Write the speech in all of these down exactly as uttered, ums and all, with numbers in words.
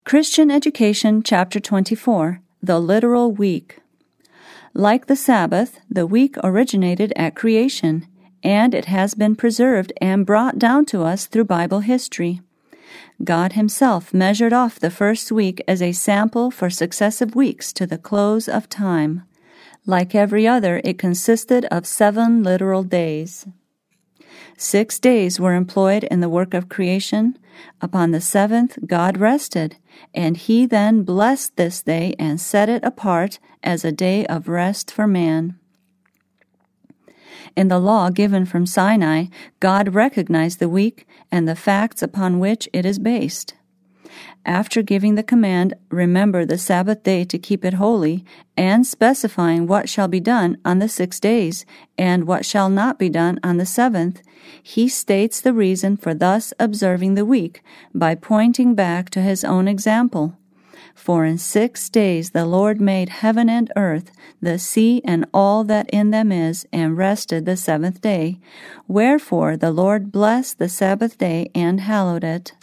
Christian Education, Chapter twenty-four, The Literal Week. Like the Sabbath, the week originated at creation, and it has been preserved and brought down to us through Bible history. God Himself measured off the first week as a sample for successive weeks to the close of time. Like every other, it consisted of seven literal days. Six days were employed in the work of creation. Upon the seventh, God rested, and He then blessed this day and set it apart as a day of rest for man. In the law given from Sinai, God recognized the week and the facts upon which it is based. After giving the command, "Remember the Sabbath day to keep it holy," and specifying what shall be done on the six days and what shall not be done on the seventh, He states the reason for thus observing the week by pointing back to His own example. "For in six days the Lord made heaven and earth, the sea and all that in them is, and rested the seventh day. Wherefore the Lord blessed the Sabbath day and hallowed it."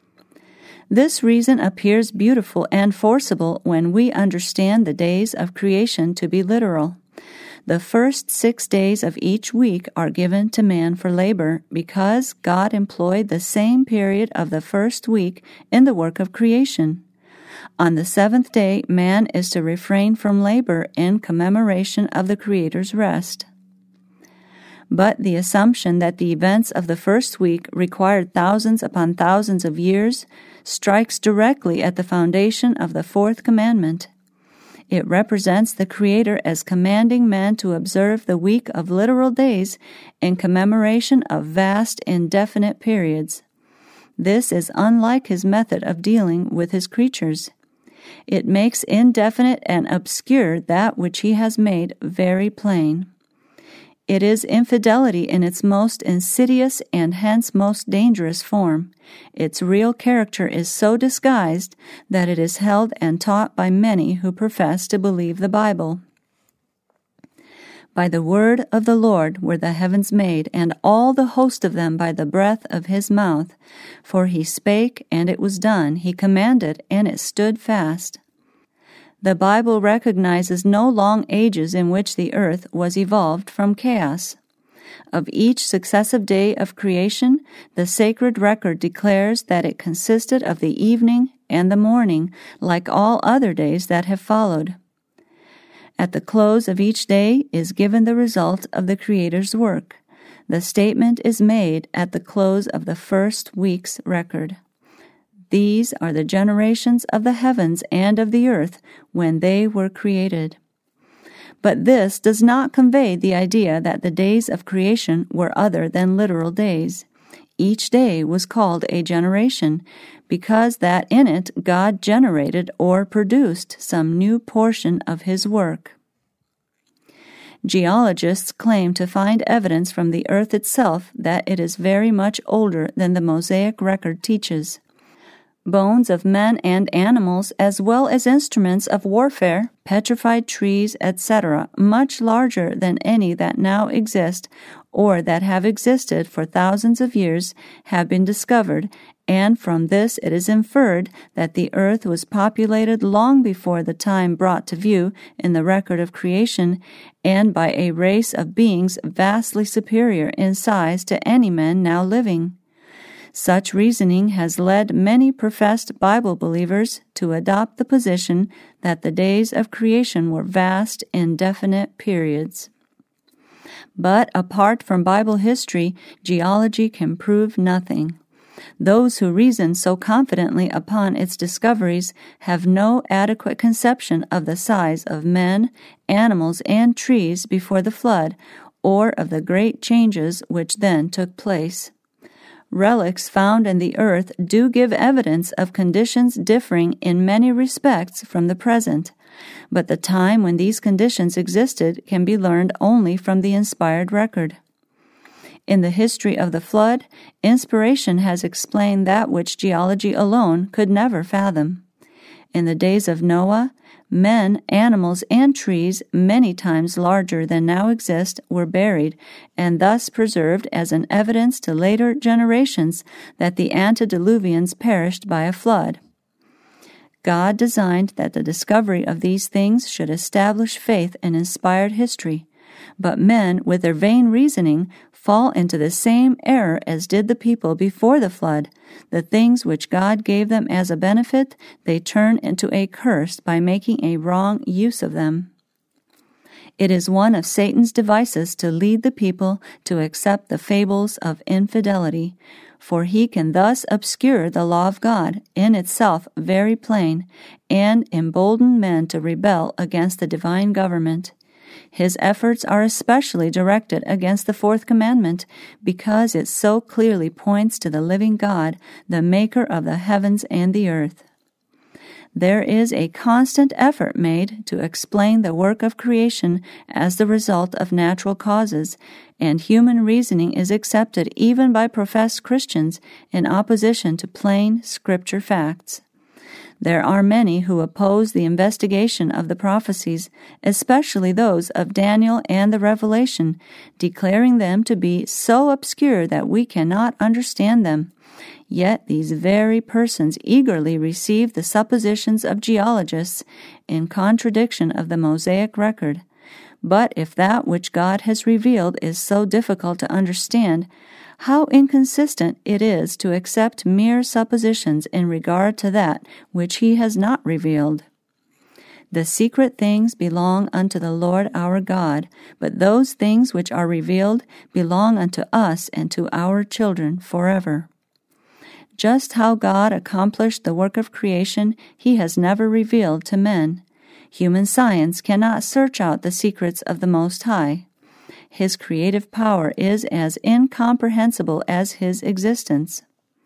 This reason appears beautiful and forcible when we understand the days of creation to be literal. The first six days of each week are given to man for labor because God employed the same period of the first week in the work of creation. On the seventh day, man is to refrain from labor in commemoration of the Creator's rest. But the assumption that the events of the first week required thousands upon thousands of years strikes directly at the foundation of the fourth commandment. It represents the Creator as commanding man to observe the week of literal days in commemoration of vast, indefinite periods. This is unlike His method of dealing with His creatures. It makes indefinite and obscure that which He has made very plain. It is infidelity in its most insidious and hence most dangerous form. Its real character is so disguised that it is held and taught by many who profess to believe the Bible. "By the word of the Lord were the heavens made, and all the host of them by the breath of His mouth. For He spake, and it was done. He commanded, and it stood fast." The Bible recognizes no long ages in which the earth was evolved from chaos. Of each successive day of creation, the sacred record declares that it consisted of the evening and the morning, like all other days that have followed. At the close of each day is given the result of the Creator's work. The statement is made at the close of the first week's record. These are the generations of the heavens and of the earth when they were created. But this does not convey the idea that the days of creation were other than literal days. Each day was called a generation, because that in it God generated or produced some new portion of His work. Geologists claim to find evidence from the earth itself that it is very much older than the Mosaic record teaches. Bones of men and animals, as well as instruments of warfare, petrified trees, et cetera, much larger than any that now exist or that have existed for thousands of years, have been discovered, and from this it is inferred that the earth was populated long before the time brought to view in the record of creation, and by a race of beings vastly superior in size to any men now living. Such reasoning has led many professed Bible believers to adopt the position that the days of creation were vast, indefinite periods. But apart from Bible history, geology can prove nothing. Those who reason so confidently upon its discoveries have no adequate conception of the size of men, animals, and trees before the flood, or of the great changes which then took place. Relics found in the earth do give evidence of conditions differing in many respects from the present, but the time when these conditions existed can be learned only from the inspired record. In the history of the flood, inspiration has explained that which geology alone could never fathom. In the days of Noah, men, animals, and trees many times larger than now exist were buried, and thus preserved as an evidence to later generations that the antediluvians perished by a flood. God designed that the discovery of these things should establish faith in inspired history, but men, with their vain reasoning, fall into the same error as did the people before the flood. The things which God gave them as a benefit, they turn into a curse by making a wrong use of them. It is one of Satan's devices to lead the people to accept the fables of infidelity, for he can thus obscure the law of God, in itself very plain, and embolden men to rebel against the divine government. His efforts are especially directed against the fourth commandment, because it so clearly points to the living God, the maker of the heavens and the earth. There is a constant effort made to explain the work of creation as the result of natural causes, and human reasoning is accepted even by professed Christians in opposition to plain Scripture facts. There are many who oppose the investigation of the prophecies, especially those of Daniel and the Revelation, declaring them to be so obscure that we cannot understand them. Yet these very persons eagerly receive the suppositions of geologists in contradiction of the Mosaic record. But if that which God has revealed is so difficult to understand, how inconsistent it is to accept mere suppositions in regard to that which He has not revealed. The secret things belong unto the Lord our God, but those things which are revealed belong unto us and to our children forever. Just how God accomplished the work of creation He has never revealed to men. Human science cannot search out the secrets of the Most High. His creative power is as incomprehensible as His existence.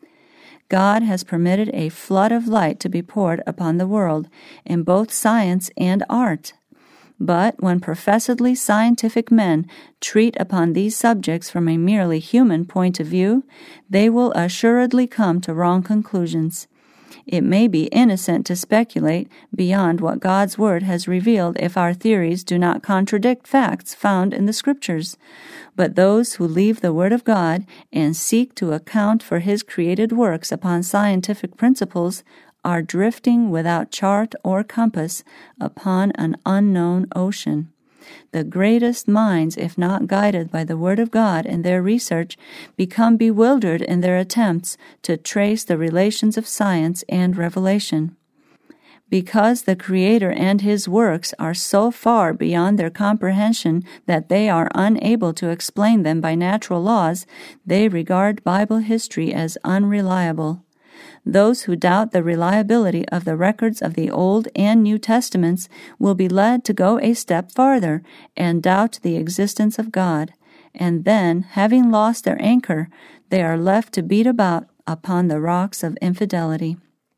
God has permitted a flood of light to be poured upon the world in both science and art. But when professedly scientific men treat upon these subjects from a merely human point of view, they will assuredly come to wrong conclusions. It may be innocent to speculate beyond what God's Word has revealed if our theories do not contradict facts found in the Scriptures. But those who leave the Word of God and seek to account for His created works upon scientific principles are drifting without chart or compass upon an unknown ocean. The greatest minds, if not guided by the Word of God in their research, become bewildered in their attempts to trace the relations of science and revelation. Because the Creator and His works are so far beyond their comprehension that they are unable to explain them by natural laws, they regard Bible history as unreliable. Those who doubt the reliability of the records of the Old and New Testaments will be led to go a step farther and doubt the existence of God, and then, having lost their anchor, they are left to beat about upon the rocks of infidelity.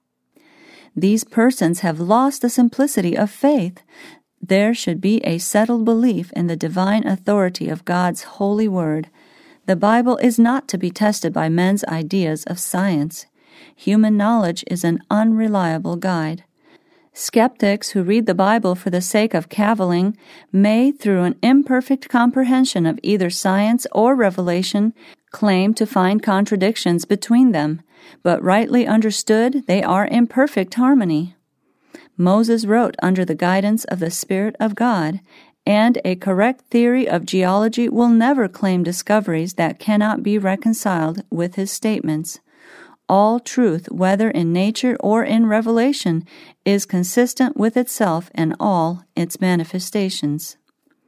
These persons have lost the simplicity of faith. There should be a settled belief in the divine authority of God's holy word. The Bible is not to be tested by men's ideas of science. Human knowledge is an unreliable guide. Skeptics who read the Bible for the sake of cavilling may, through an imperfect comprehension of either science or revelation, claim to find contradictions between them, but rightly understood, they are in perfect harmony. Moses wrote under the guidance of the Spirit of God, and a correct theory of geology will never claim discoveries that cannot be reconciled with his statements. All truth, whether in nature or in revelation, is consistent with itself in all its manifestations.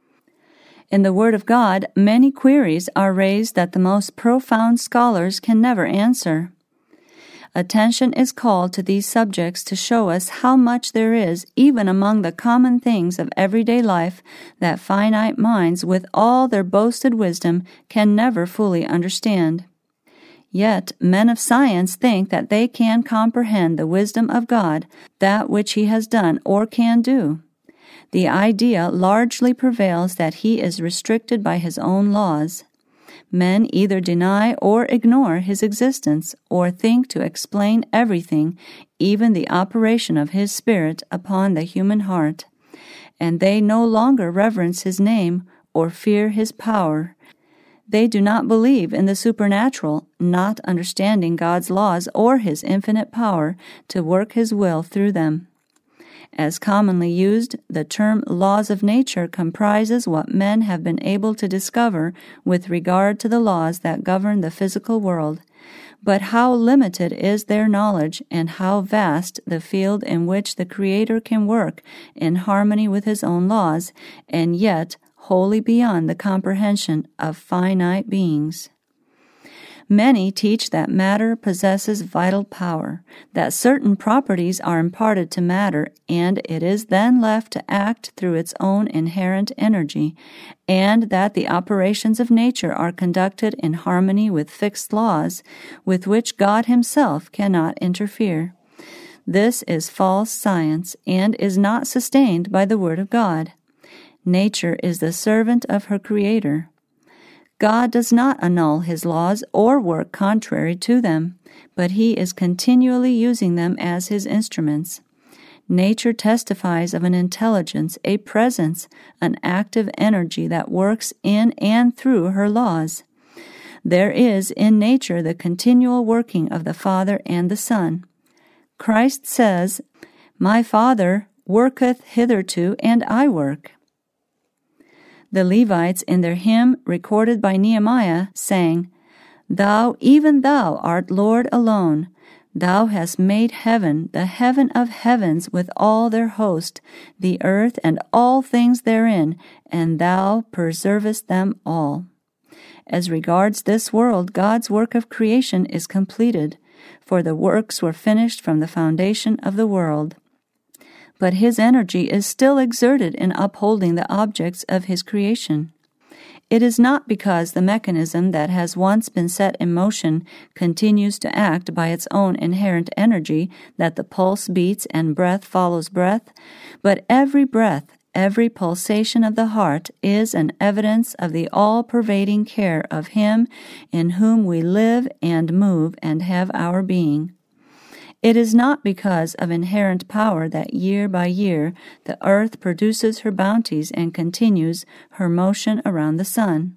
In the Word of God, many queries are raised that the most profound scholars can never answer. Attention is called to these subjects to show us how much there is, even among the common things of everyday life, that finite minds, with all their boasted wisdom, can never fully understand. Yet men of science think that they can comprehend the wisdom of God, that which He has done or can do. The idea largely prevails that He is restricted by His own laws. Men either deny or ignore His existence, or think to explain everything, even the operation of His Spirit, upon the human heart. And they no longer reverence His name or fear His power. They do not believe in the supernatural, not understanding God's laws or His infinite power to work His will through them. As commonly used, the term laws of nature comprises what men have been able to discover with regard to the laws that govern the physical world. But how limited is their knowledge, and how vast the field in which the Creator can work in harmony with His own laws, and yet wholly beyond the comprehension of finite beings. Many teach that matter possesses vital power, that certain properties are imparted to matter, and it is then left to act through its own inherent energy, and that the operations of nature are conducted in harmony with fixed laws, with which God Himself cannot interfere. This is false science, and is not sustained by the Word of God. Nature is the servant of her Creator. God does not annul His laws or work contrary to them, but He is continually using them as His instruments. Nature testifies of an intelligence, a presence, an active energy that works in and through her laws. There is in nature the continual working of the Father and the Son. Christ says, "My Father worketh hitherto, and I work." The Levites, in their hymn recorded by Nehemiah, sang, "Thou, even Thou, art Lord alone. Thou hast made heaven, the heaven of heavens, with all their host, the earth and all things therein, and Thou preservest them all." As regards this world, God's work of creation is completed, for the works were finished from the foundation of the world. But His energy is still exerted in upholding the objects of His creation. It is not because the mechanism that has once been set in motion continues to act by its own inherent energy that the pulse beats and breath follows breath, but every breath, every pulsation of the heart is an evidence of the all-pervading care of Him in whom we live and move and have our being. It is not because of inherent power that year by year the earth produces her bounties and continues her motion around the sun.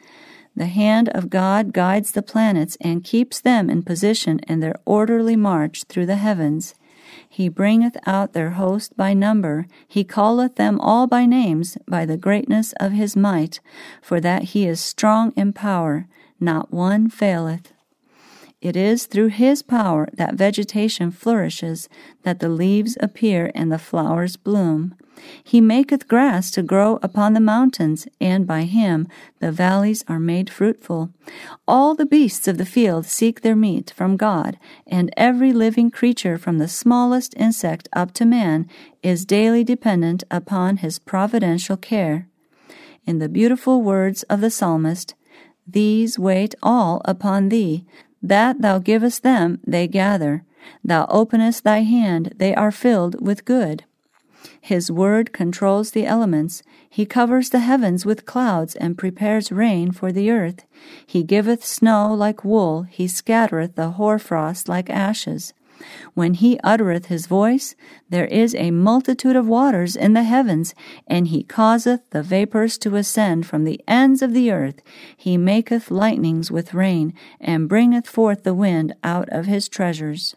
The hand of God guides the planets and keeps them in position in their orderly march through the heavens. He bringeth out their host by number. He calleth them all by names, by the greatness of His might, for that He is strong in power, not one faileth. It is through His power that vegetation flourishes, that the leaves appear and the flowers bloom. He maketh grass to grow upon the mountains, and by Him the valleys are made fruitful. All the beasts of the field seek their meat from God, and every living creature from the smallest insect up to man is daily dependent upon His providential care. In the beautiful words of the psalmist, "These wait all upon Thee. That Thou givest them, they gather. Thou openest Thy hand, they are filled with good." His word controls the elements. He covers the heavens with clouds, and prepares rain for the earth. He giveth snow like wool, He scattereth the hoarfrost like ashes. When He uttereth His voice, there is a multitude of waters in the heavens, and He causeth the vapors to ascend from the ends of the earth. He maketh lightnings with rain, and bringeth forth the wind out of His treasures.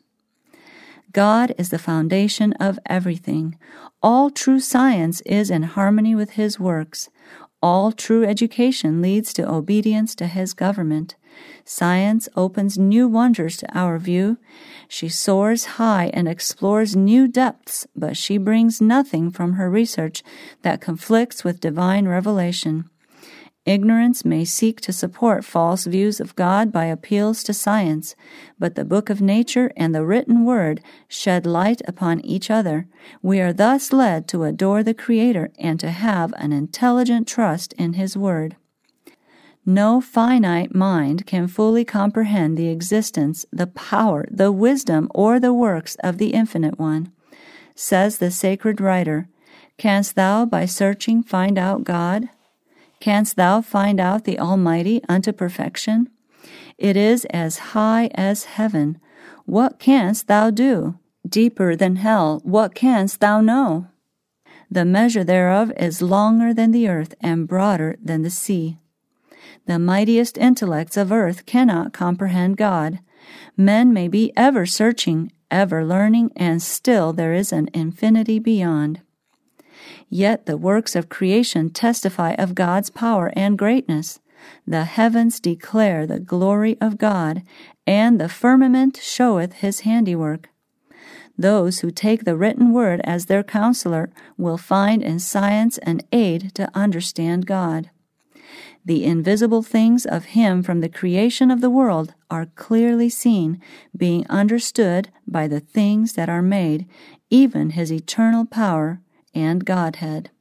God is the foundation of everything. All true science is in harmony with His works. All true education leads to obedience to His government. Science opens new wonders to our view. She soars high and explores new depths, but she brings nothing from her research that conflicts with divine revelation. Ignorance may seek to support false views of God by appeals to science, but the book of nature and the written word shed light upon each other. We are thus led to adore the Creator and to have an intelligent trust in His word. No finite mind can fully comprehend the existence, the power, the wisdom, or the works of the Infinite One. Says the sacred writer, "Canst thou by searching find out God? Canst thou find out the Almighty unto perfection? It is as high as heaven. What canst thou do? Deeper than hell, what canst thou know? The measure thereof is longer than the earth and broader than the sea." The mightiest intellects of earth cannot comprehend God. Men may be ever searching, ever learning, and still there is an infinity beyond. Yet the works of creation testify of God's power and greatness. The heavens declare the glory of God, and the firmament showeth his handiwork. Those who take the written word as their counselor will find in science an aid to understand God. The invisible things of him from the creation of the world are clearly seen, being understood by the things that are made, even his eternal power and Godhead.